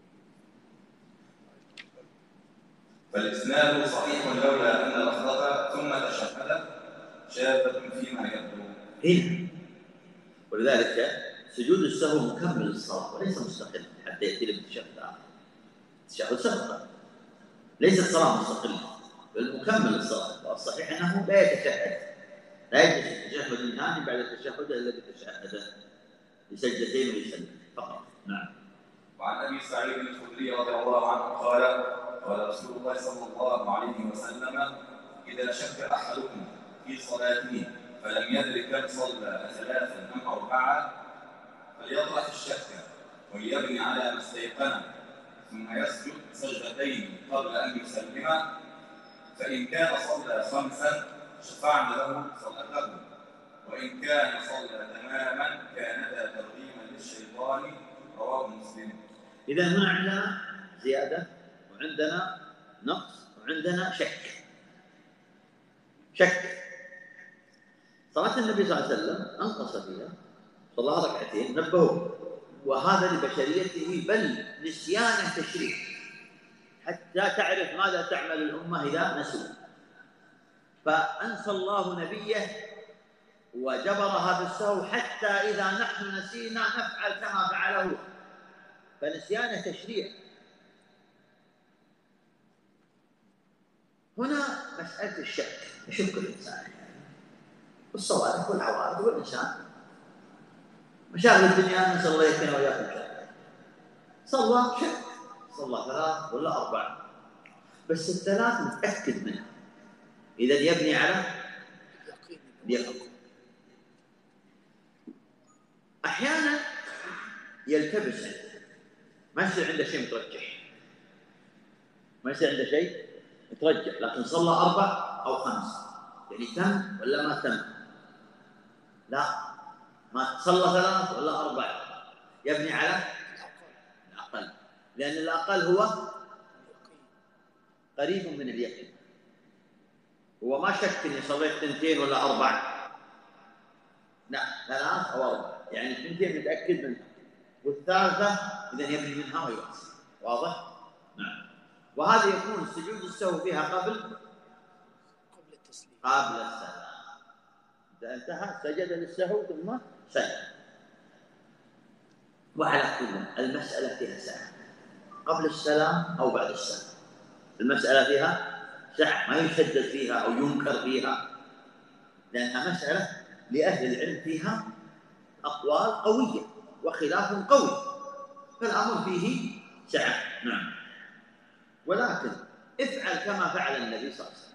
[SPEAKER 4] فالإسناد صحيح لولا أن لفظة ثم تشهد شاذة فيما يبدو.
[SPEAKER 3] هنا ولذلك سجود السهو مكمل للصلاة وليس مستقل حتى يأتي بالتشهد الآخر. التشهد سبق، ليست صلاة مستقلة بل مكمل للصلاة. والصحيح أنه لا يتشهد، لا يجلس التشهد الثاني بعد التشهد الذي تشهد بسجدتين ويسلم فقط. نعم.
[SPEAKER 4] وعن أبي سعيد الخدري رضي الله عنه قال قال رسول الله صلى الله عليه وسلم إذا شك أحدكم في صلاته فلم يدرك كم صلى 3 أم 4 فليطرح الشك وليبني على ما استيقن ثم يسجد سجدتين قبل أن يسلم، فإن كان صلى 5 شفعنا له صلاته، وإن كان صلى تماما كان ذا ترغيما للشيطان. رواه مسلم.
[SPEAKER 3] إذا هنا عندنا زيادة وعندنا نقص وعندنا شك. صلاة النبي صلى الله عليه وسلم أنقص فيها، صلى 2 نبهوه، وهذا لبشريته بل نسيانه تشريع، حتى تعرف ماذا تعمل الأمة إذا نسوا. فأنسى الله نبيه وجبرها بالسهو حتى إذا نحن نسينا نفعل كما فعله، فنسيانه تشريع. هنا مسألة الشك، يشك الإنسان والصوارف والعوارض والإنسان مشاغل الدنيا. نسأل الله يكفينا وإياكم شك. صلى 3 ولا 4، بس ال3 متأكد منها، إذا يبني على اليقين. أحيانا يلتبس ما يصير عنده شيء مترجح، لكن صلى 4 أو 5 يعني تم ولا ما تم؟ لا، ما صلى 3 ولا 4 يبني على الأقل، لأن الأقل هو قريب من اليقين. هو ما شك إني صليت 2 ولا 4، لا 3 أو 4 يعني 2 متأكد منها، والثالثة إذا يبني منها ويواصل. واضح؟ نعم. وهذا يكون سجود السهو فيها قبل السلام. إذا انتهى سجد للسهو ثم سلم. وعلى كل المسألة فيها سعة، قبل السلام أو بعد السلام المسألة فيها سعة، ما يشدد فيها أو ينكر فيها، لأنها مسألة لأهل العلم فيها أقوال قوية وخلاف قوي، فالأمر فيه سعة. نعم. ولكن افعل كما فعل النبي صلى الله عليه وسلم،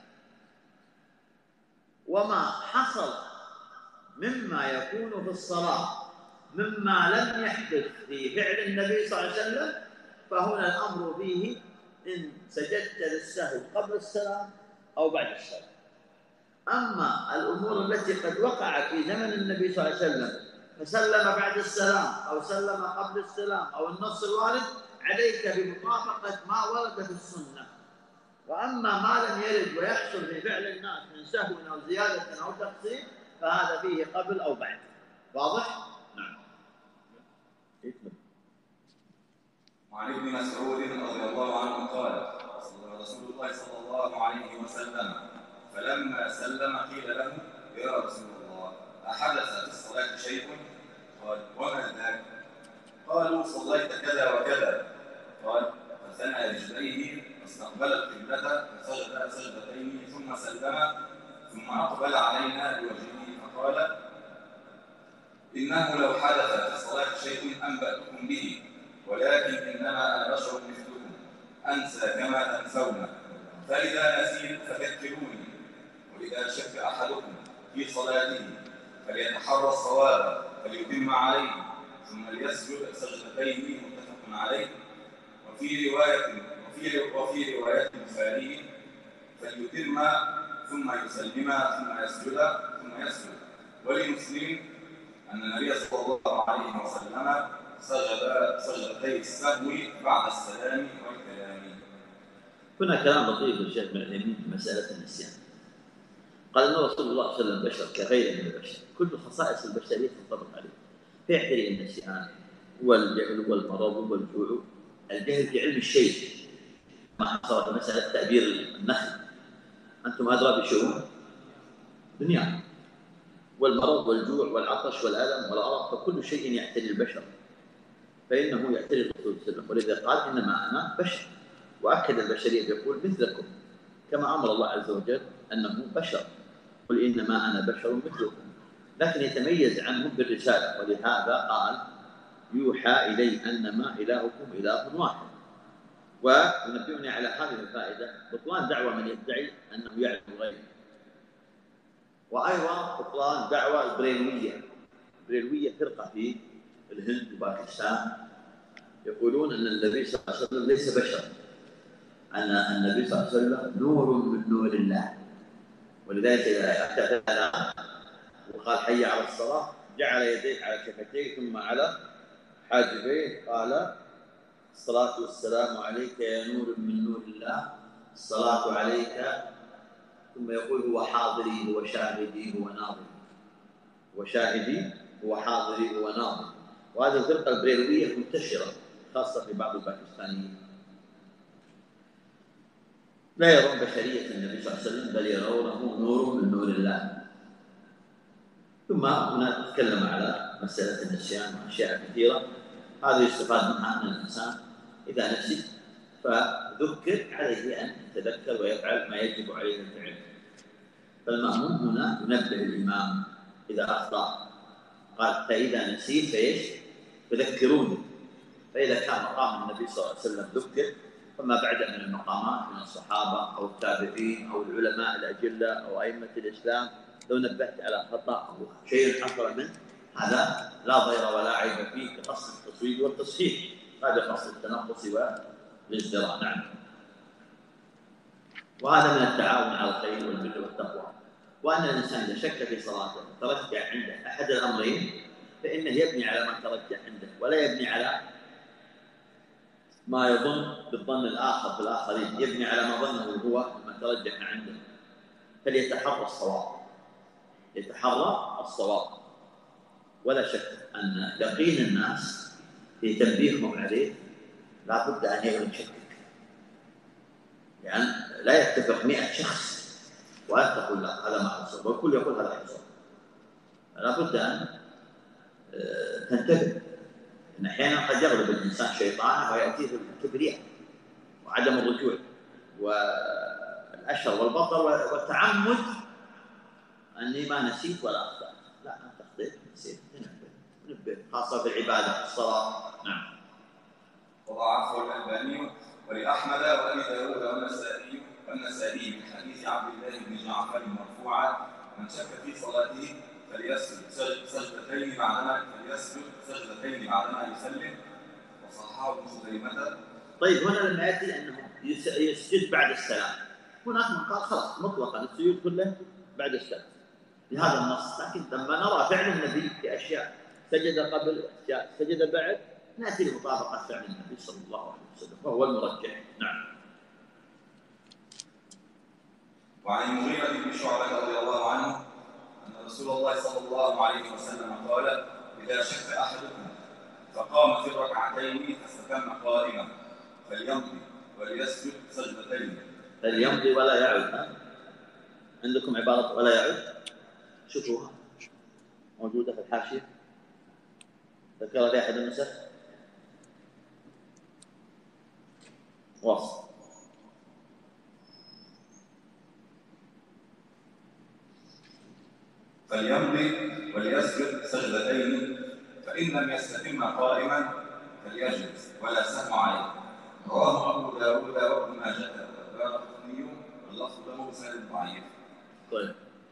[SPEAKER 3] وما حصل مما يكون في الصلاة مما لم يحدث في فعل النبي صلى الله عليه وسلم فهنا الأمر فيه إن سجدت للسهو قبل السلام أو بعد السلام. أما الأمور التي قد وقعت في زمن النبي صلى الله عليه وسلم فسلم بعد السلام أو سلم قبل السلام أو النص الوارد، عليك بمطابقة ما ورد في السنة. وأما ما لم يرد ويحصل في فعل الناس من سهو أو زيادة أو تقصير فهذا فيه قبل أو بعد. واضح؟ نعم.
[SPEAKER 4] وعن ابن مسعود رضي الله عنه قال: صلى رسول الله صلى الله عليه وسلم فلما سلم قيل له: يا رسول الله أحدث في الصلاة شيء؟ قال: وما ذاك؟ قالوا: صليت كذا وكذا. قال: فثنى رجليه واستقبل القبلة فسجد سجدتين ثم سلم ثم أقبل علينا بوجهه فقال: إنه لو حدث في الصلاة شيء أنبأتكم به، ولكن إنما أنا بشر مثلكم أنسى كما تنسون، فإذا نسيت فذكروني. وإذا شك أحدكم في صلاته فليتحرى الصواب فليتم عليه ثم ليسجد سجدتين متفق عليه. وفي رواية البخاري فليتم ثم يسلم ثم يسجد. ولمسلم أن النبي صلى الله عليه وسلم سجد سجدتي السهو بعد السلام والكلام.
[SPEAKER 3] هنا كلام لطيف للشيخ ابن عثيمين في مسألة النسيان. قال أن رسول الله صلى الله عليه وسلم بشر كغيره من البشر، كل خصائص البشرية تنطبق عليه، فيعتري النسيان والجهل والمرض والجوع. الجهل في علم الشيء ما حصل في مسألة تعبير النخل، أنتم أدرى بشؤون دنيا، والمرض والجوع والعطش والألم والأرق، فكل شيء يعتري البشر فإنه يعتري الرسول صلى الله عليه وسلم. ولذا قال: إنما أنا بشر، وأكد البشرية يقول مثلكم، كما أمر الله عز وجل أنه بشر، قل إنما أنا بشر مثلكم، لكن يتميز عنهم بالرسالة. ولهذا قال: يوحى إلي أنما إلهكم إله واحد. وينبهني على هذه الفائدة بطلان دعوة من يدعي أنه يعلم الغيب، وأيضا بطلان دعوة البريلوية فرقة في الهند وباكستان يقولون أن النبي صلى الله عليه وسلم ليس بشر، أن النبي صلى الله عليه وسلم نور من نور الله. ولذلك إذا أتى وقال حي على الصلاة جعل يديه على شفتيه ثم على حاجبيه، قال: الصلاة والسلام عليك يا نور من نور الله، الصلاة عليك. ثم يقول: هو حاضري هو شاهدي هو ناظري، هو شاهدي هو حاضري هو ناظري. وهذه الفرقة البريلوية منتشرة خاصة في بعض الباكستانيين، لا يرون بشرية النبي صلى الله عليه وسلم بل يرونه نور من نور الله. ثم هنا نتكلم على مسألة النسيان وأشياء كثيرة، هذا يستفاد منها أن الإنسان إذا نسي فذكر عليه أن يتذكر ويفعل ما يجب عليه الفعل. فالمأموم هنا ينبه الإمام إذا أخطأ، قال: فإذا نسيت فإيش؟ فذكروني. فإذا كان مقام النبي صلى الله عليه وسلم ذكر، فما بعد من المقامات من الصحابة أو التابعين أو العلماء الأجلة أو أئمة الإسلام لو نبهت على خطأ أو شيء حصل منه، هذا لا ضير ولا عيب فيه كقصد التصويب والتصحيح، هذا قصد التنقص والازدراء. نعم. وهذا من التعاون على الخير والبر والتقوى. وأن الإنسان إذا شك في صلاته ترجح عنده أحد الأمرين فإنه يبني على ما ترجح عنده، ولا يبني على ما يظن بالظن الآخر في الآخرين، يبني على ما ظنه هو ما ترجح عنده. فليتحرى الصواب، يتحرى الصواب. ولا شك أن يقين الناس في تنبيههم عليه لا بد أن يشكك، يعني لا يتفق 100 شخص وأنت تقول لا هذا ما حصل والكل يقول هذا حصل. لا بد أن تنتبه إن أحيانا قد يغلب الإنسان شيطانه ويأتيه الكبرياء وعدم الرجوع والأشر والبطر والتعمد أني ما نسيت ولا أخطأت. لا، أنت أخطأت نسيت، تنبه خاصة في العبادة الصلاة. نعم.
[SPEAKER 4] وضعفه الألباني ولأحمد وأبي داود والنسائي من حديث عبد الله بن جعفر مرفوعا: من شك في صلاته فليسجد سجدتين بعدما يسلم. وصححه ابن خزيمة.
[SPEAKER 3] طيب هنا لما يأتي أنه يسجد بعد السلام، هناك من قال خلاص مطلقا السجود كله بعد السلام لهذا النص، لكن لما نرى فعل النبي في أشياء سجد قبل سجد بعد، نأتي لمطابقة فعل النبي صلى الله عليه وسلم وهو المرجح. نعم.
[SPEAKER 4] وعن المغيرة بن شعبة رضي الله عنه أن رسول الله صلى الله عليه وسلم قال: إذا شك أحدكم فقام في الركعتين فاستتم قائما فليمضي وليسجد سجدتين.
[SPEAKER 3] فليمضي ولا يعد. عندكم عبارة ولا يعد؟ شوفوها موجودة في الحاشية، ذكرها في أحد النسخ. واصل.
[SPEAKER 4] فليمضي وليسجد سجدتين فإن لم يستتم قائما فليجلس ولا سهم عليه. رواه أبو داود وابن ماجه والدارقطني واللفظ له بسند ضعيف.
[SPEAKER 3] طيب.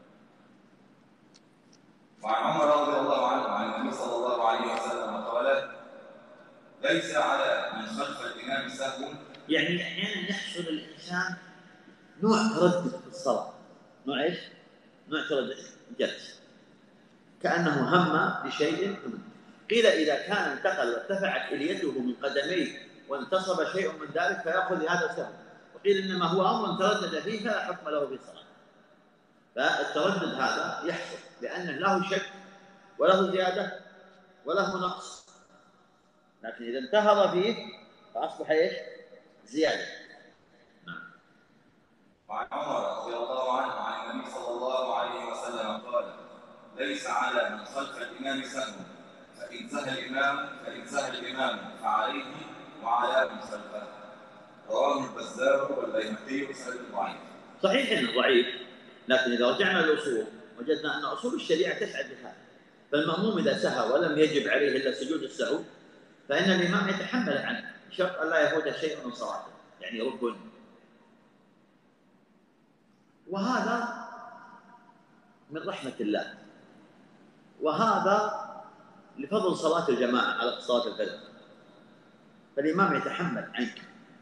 [SPEAKER 4] وعن عمر رضي الله عنه عن النبي صلى الله عليه وسلم قال: ليس على من خلف الإمام سهو.
[SPEAKER 3] يعني أحيانا يحصل الإنسان نوع تردد في الصلاة. نوع إيش؟ نوع تردد جلس، كأنه هم بشيء. قيل إذا كان انتقل وارتفعت إليته من قدميه وانتصب شيء من ذلك فيأخذ هذا سهو، وقيل إنما هو أمر تردد فيه فلا حكم له في صلاة. فالتردد هذا يحصل لأنه له شك وله زيادة وله نقص، لكن إذا انتهض فيه فأصبح إيش؟ زيادة.
[SPEAKER 4] وعن عمر رضي الله عنه عن النبي صلى الله عليه وسلم قال: ليس على من خلف الإمام سهو فإن سهى الإمام فعليه وعلى من خلفه. رواه البزار والبيهقي بسند ضعيف.
[SPEAKER 3] صحيح انه ضعيف، لكن اذا رجعنا للاصول وجدنا ان اصول الشريعه تسعد بهذا. فالمأموم اذا سهى ولم يجب عليه الا سجود السهو فان الامام يتحمل عنه شرط ان لا يفوت شيء من صلاته، يعني ركن. وهذا من رحمه الله، وهذا لفضل صلاه الجماعه على صلاه الفجر. فالامام يتحمل عنك،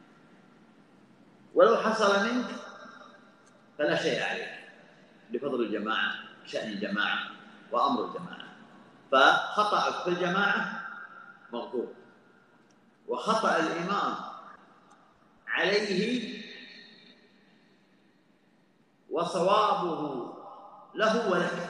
[SPEAKER 3] ولو حصل منك فلا شيء عليك بفضل الجماعة، شأن الجماعة وأمر الجماعة. فخطأك في الجماعة مغفور، وخطأ الإمام عليه وصوابه له ولك.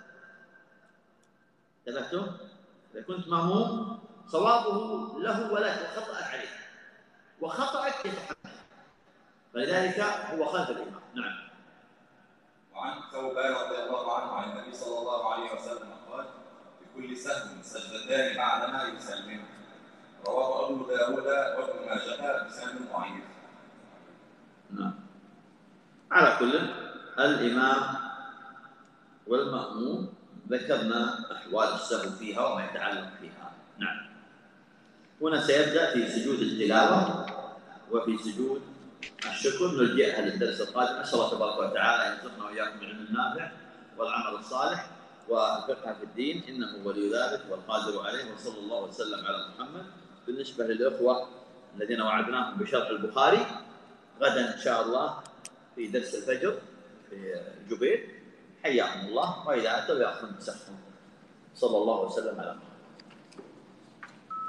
[SPEAKER 3] انتبهتم؟ إذا كنت مأموم صوابه له ولك وخطأك عليه، وخطأك يتحمل، فلذلك هو خلف الإمام. نعم.
[SPEAKER 4] وعن ثوبان رضي الله عنه عن النبي صلى الله عليه وسلم قال: لكل سهم سجدتان بعدما يسلم. رواه أبو داود وابن ماجه بسند ضعيف.
[SPEAKER 3] نعم. على كل الإمام والمأموم ذكرنا أحوال السهو فيها وما يتعلق فيها. نعم. هنا سيبدأ في سجود التلاوة وفي سجود الشكر، نلجئها للدرس القادم. أسأل الله تبارك وتعالى أن يرزقنا وإياكم العلم النافع والعمل الصالح والفقه في الدين، إنه ولي ذلك والقادر عليه. وصلى الله وسلم على محمد. بالنسبة للإخوة الذين وعدناهم بشرح البخاري، غدا إن شاء الله في درس الفجر في جبيل، حياكم الله، وإذا أتوا يأخذون بسحهم. صلى الله وسلم على محمد.